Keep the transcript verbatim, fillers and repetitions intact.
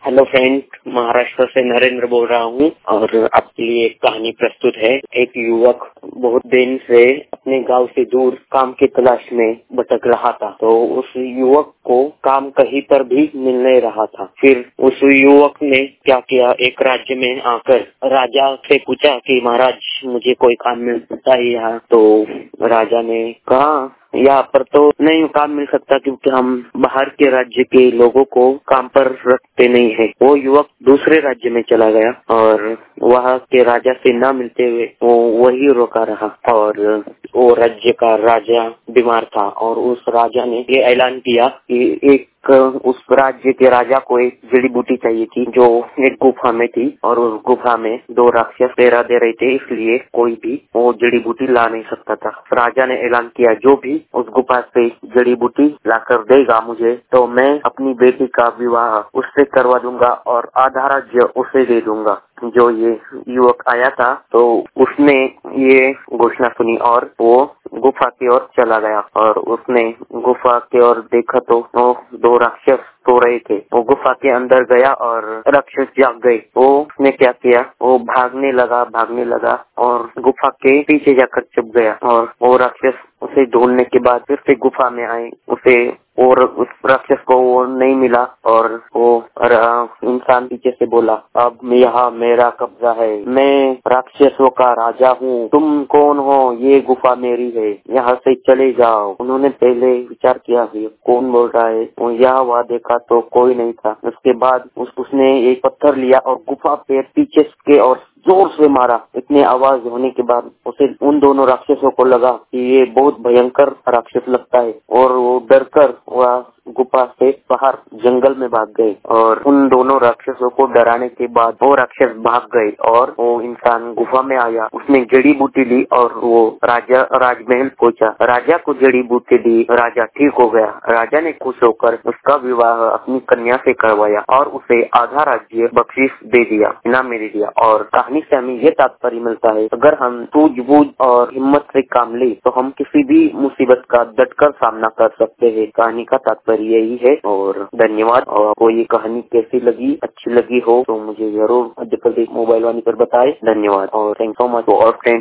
Hello friend, Maharashtra से नरेंद्र बोल रहा हूँ और आपके लिए एक कहानी प्रस्तुत है। एक युवक बहुत दिन से अपने गांव से दूर काम की तलाश में भटक रहा था, तो उस युवक को काम कहीं पर भी मिल नहीं रहा था। फिर उस युवक ने क्या किया, एक राज्य में आकर राजा से पूछा कि महाराज, मुझे कोई काम मिल सकता है यहाँ? तो राजा ने कहा, यहाँ पर तो नहीं काम मिल सकता क्योंकि हम बाहर के राज्य के लोगों को काम पर रखते नहीं है। वो युवक दूसरे राज्य में चला गया और वहाँ के राजा से न मिलते हुए वो वही रोका रहा और वो राज्य का राजा बीमार था और उस राजा ने ये ऐलान किया कि एक उस राज्य के राजा को एक जड़ी बूटी चाहिए थी जो एक गुफा में थी और उस गुफा में दो राक्षस डेरा दे रहे थे, इसलिए कोई भी वो जड़ी बूटी ला नहीं सकता था। राजा ने ऐलान किया, जो भी उस गुफा से जड़ी बूटी लाकर देगा मुझे, तो मैं अपनी बेटी का विवाह उससे करवा दूंगा और आधा राज्य उसे दे दूंगा। जो ये युवक आया था तो उसने ये घोषणा सुनी और वो गुफा की ओर चला गया और उसने गुफा की ओर देखा तो वो दो राक्षस सो रहे थे। वो गुफा के अंदर गया और राक्षस जाग गए। वो उसने क्या किया, वो भागने लगा भागने लगा और गुफा के पीछे जाकर छुप गया और वो राक्षस उसे ढूंढने के बाद फिर से गुफा में आए, उसे और उस राक्षस को वो नहीं मिला और वो इंसान पीछे से बोला, अब यहाँ मेरा कब्जा है, मैं राक्षसों का राजा हूँ, तुम कौन हो? ये गुफा मेरी है, यहाँ से चले जाओ। उन्होंने पहले विचार किया कि कौन बोल रहा है, यहाँ वहाँ देखा तो कोई नहीं था। उसके बाद उस, उसने एक पत्थर लिया और गुफा पे पीछे के और जोर से मारा। इतनी आवाज होने के बाद उसे उन दोनों राक्षसों को लगा कि ये बहुत भयंकर राक्षस लगता है और वो डरकर वह गुफा से बाहर जंगल में भाग गए और उन दोनों राक्षसों को डराने के बाद वो राक्षस भाग गए और वो इंसान गुफा में आया। उसने जड़ी बूटी ली और वो राजा राजमहल पहुंचा। राजा को जड़ी बूटी दी, राजा ठीक हो गया। राजा ने खुश होकर उसका विवाह अपनी कन्या से करवाया और उसे आधा राज्य बख्शीश दे दिया, इनाम में दे दिया। और कहानी से हमें ये तात्पर्य मिलता है, अगर हम सूझबूझ और हिम्मत से काम ले तो हम किसी भी मुसीबत का डटकर सामना कर सकते हैं। कहानी का तात्पर्य यही है और धन्यवाद। और आपको ये कहानी कैसी लगी, अच्छी लगी हो तो मुझे जरूर मध्य प्रदेश मोबाइल वाणी पर बताएं। धन्यवाद और थैंक सो मच। और फ्रेंड्स